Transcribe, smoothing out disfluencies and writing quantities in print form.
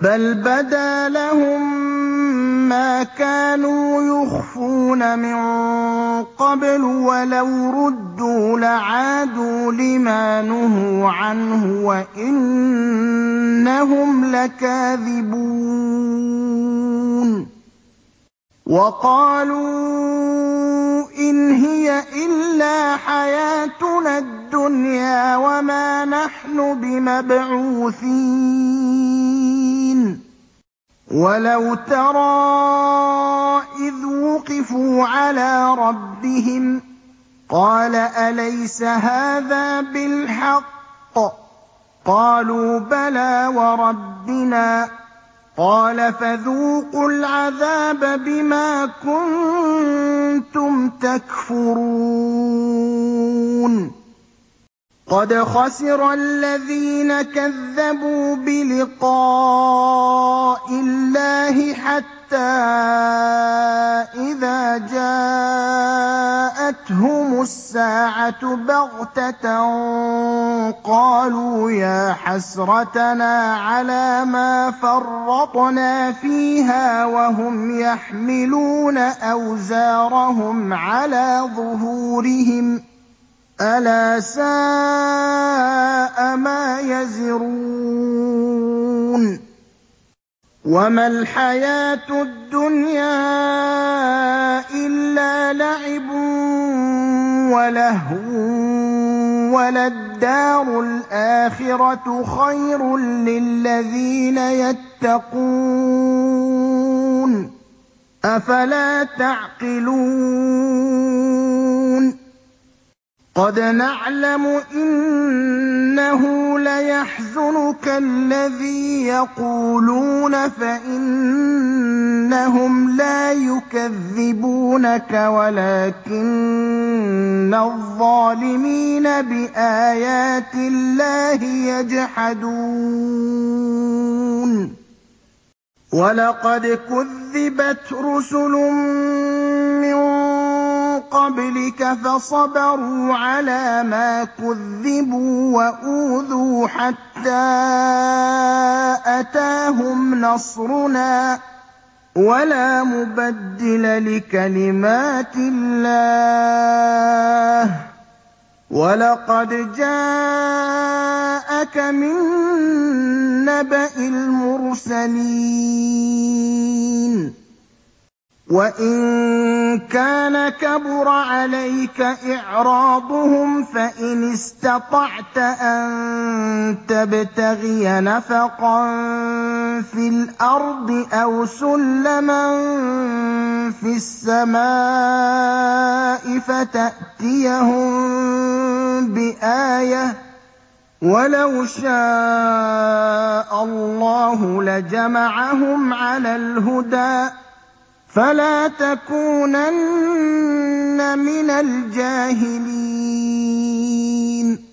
بَلْ بَدَا لَهُم مَّا كَانُوا يُخْفُونَ مِن قَبْلُ ۖ وَلَوْ رُدُّوا لَعَادُوا لِمَا نُهُوا عَنْهُ وَإِنَّهُمْ لَكَاذِبُونَ وَقَالُوا إِنْ هِيَ إِلَّا حَيَاتُنَا الدُّنْيَا وَمَا نَحْنُ بِمَبْعُوثِينَ وَلَوْ تَرَىٰ إِذْ وُقِفُوا عَلَىٰ رَبِّهِمْ قَالَ أَلَيْسَ هَٰذَا بِالْحَقِّ ۖ قَالُوا بَلَىٰ وَرَبِّنَا ۚ قَالَ فَذُوقُوا الْعَذَابَ بِمَا كُنتُمْ تَكْفُرُونَ قَدْ خَسِرَ الَّذِينَ كَذَّبُوا بِلِقَاءِ اللَّهِ حَتَّىٰ إِذَا جَاءَتْهُمُ السَّاعَةُ بَغْتَةً قَالُوا يَا حَسْرَتَنَا عَلَىٰ مَا فَرَّطْنَا فِيهَا وَهُمْ يَحْمِلُونَ أَوْزَارَهُمْ عَلَىٰ ظُهُورِهِمْ ۚ أَلَا سَاءَ مَا يَزِرُونَ وَمَا الْحَيَاةُ الدُّنْيَا إِلَّا لَعِبٌ وَلَهْوٌ ۖ وَلَلدَّارُ الْآخِرَةُ خَيْرٌ لِّلَّذِينَ يَتَّقُونَ ۗ أَفَلَا تَعْقِلُونَ قَدْ نَعْلَمُ إِنَّهُ لَيَحْزُنُكَ الَّذِي يَقُولُونَ فَإِنَّهُمْ لَا يُكَذِّبُونَكَ وَلَٰكِنَّ الظَّالِمِينَ بِآيَاتِ اللَّهِ يَجْحَدُونَ وَلَقَدْ كُذِّبَتْ رُسُلٌ مِّن قَبْلِكَ فَصَبَرُوا عَلَىٰ مَا كُذِّبُوا وَأُوذُوا حَتَّىٰ أَتَاهُمْ نَصْرُنَا ۚ وَلَا مُبَدِّلَ لِكَلِمَاتِ اللَّهِ ۚ وَلَقَدْ جَاءَكَ مِن نَّبَإِ الْمُرْسَلِينَ وَإِن كَانَ كَبُرَ عَلَيْكَ إِعْرَاضُهُمْ فَإِنِ اسْتَطَعْتَ أَن تَبْتَغِيَ نَفَقًا فِي الْأَرْضِ أَوْ سُلَّمًا فِي السَّمَاءِ فَتَأْتِيَهُم بِآيَةٍ ۚ وَلَوْ شَاءَ اللَّهُ لَجَمَعَهُمْ عَلَى الْهُدَىٰ ۚ فَلَا تَكُونَنَّ مِنَ الْجَاهِلِينَ